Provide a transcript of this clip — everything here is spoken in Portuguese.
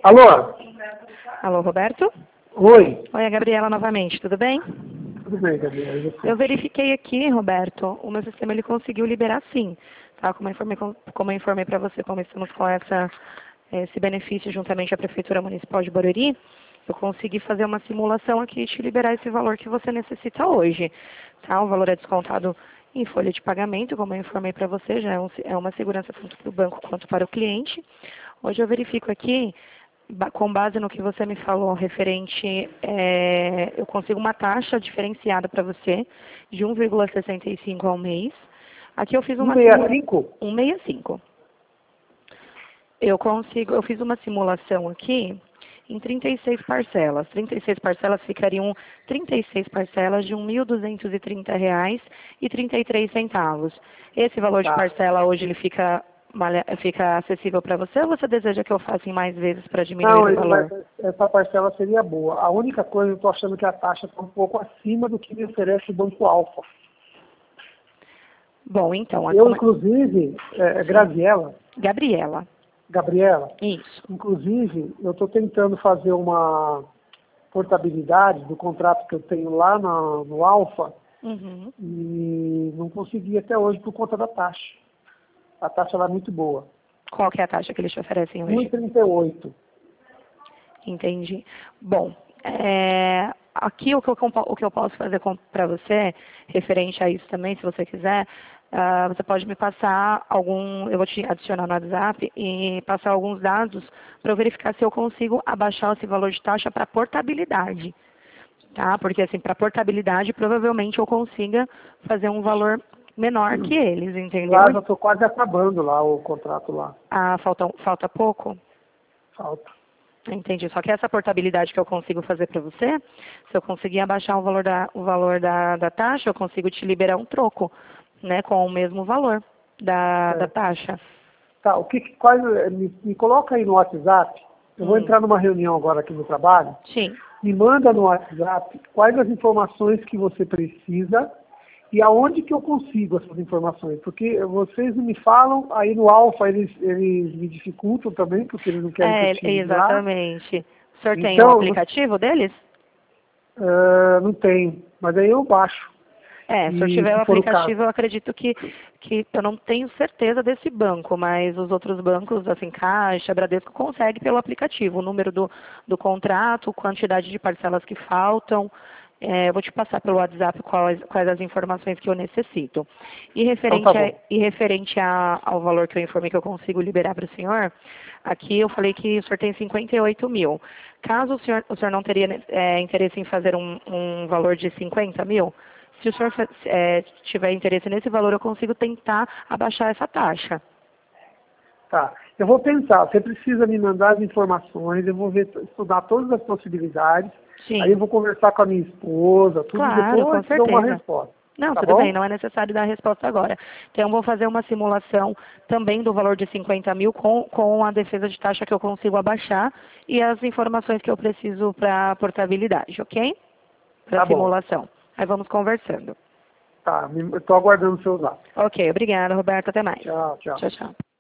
Alô? Alô, Roberto? Oi. Oi, a Gabriela novamente, tudo bem? Tudo bem, Gabriela? E você? Eu verifiquei aqui, Roberto, o meu sistema ele conseguiu liberar sim. Tá? Como eu informei para você, como estamos com esse benefício juntamente à Prefeitura Municipal de Barueri, eu consegui fazer uma simulação aqui e te liberar esse valor que você necessita hoje. Tá? O valor é descontado em folha de pagamento, como eu informei para você, já é uma segurança tanto para o banco quanto para o cliente. Hoje eu verifico aqui, com base no que você me falou referente, eu consigo uma taxa diferenciada para você de 1,65 ao mês. Aqui eu fiz uma 165? 1,65. Eu fiz uma simulação aqui em 36 parcelas. 36 parcelas ficariam 36 parcelas de R$ 1.230,33. Esse valor de Tá. parcela hoje ele fica acessível para você ou você deseja que eu faça em mais vezes para Não, diminuir o valor? essa parcela seria boa. A única coisa, eu estou achando que a taxa está um pouco acima do que me oferece o Banco Alfa. Bom, então, Inclusive, Gabriela. Gabriela, Isso. inclusive, eu estou tentando fazer uma portabilidade do contrato que eu tenho lá no Alfa Uhum. e não consegui até hoje por conta da taxa. A taxa lá é muito boa. Qual que é a taxa que eles te oferecem hoje? 1,38. Entendi. Bom, aqui o que eu posso fazer para você, referente a isso também, se você quiser, você pode me passar eu vou te adicionar no WhatsApp e passar alguns dados para eu verificar se eu consigo abaixar esse valor de taxa para portabilidade. Tá? Porque assim, para portabilidade, provavelmente eu consiga fazer um valor menor que eles, entendeu? Lá já estou quase acabando lá o contrato lá. Ah, falta pouco? Falta. Entendi. Só que essa portabilidade que eu consigo fazer para você, se eu conseguir abaixar o valor da taxa, eu consigo te liberar um troco, né, com o mesmo valor da Certo. taxa. Tá, me coloca aí no WhatsApp. Eu vou entrar numa reunião agora aqui no trabalho. Sim. Me manda no WhatsApp quais as informações que você precisa e aonde que eu consigo essas informações. Porque vocês não me falam, aí no Alfa eles me dificultam também, porque eles não querem que eu tire de lá. Exatamente. O senhor tem o Então, aplicativo deles? não tem, mas aí eu baixo. Se o senhor E tiver se o for o caso. aplicativo, eu acredito que eu não tenho certeza desse banco, mas os outros bancos, assim, Caixa, Bradesco, consegue pelo aplicativo, o número do contrato, quantidade de parcelas que faltam. Eu vou te passar pelo WhatsApp quais as informações que eu necessito. E Então tá bom. referente ao valor que eu informei que eu consigo liberar para o senhor, aqui eu falei que o senhor tem 58 mil. Caso o senhor não teria interesse em fazer um valor de 50 mil, se o senhor tiver interesse nesse valor, eu consigo tentar abaixar essa taxa. Tá. Eu vou pensar, você precisa me mandar as informações, eu vou estudar todas as possibilidades, aí eu Sim, vou conversar com a minha esposa, tudo, e claro, com depois te dou uma certeza. resposta. Não, Tá tudo bem, bom? não é necessário dar a resposta agora. Então, eu vou fazer uma simulação também do valor de 50 mil com a defesa de taxa que eu consigo abaixar e as informações que eu preciso para portabilidade, ok? Para Tá bom. simulação. Aí vamos conversando. Tá, eu tô aguardando o seu zap. Ok, obrigada, Roberto. Até mais. Tchau, tchau. Tchau, tchau.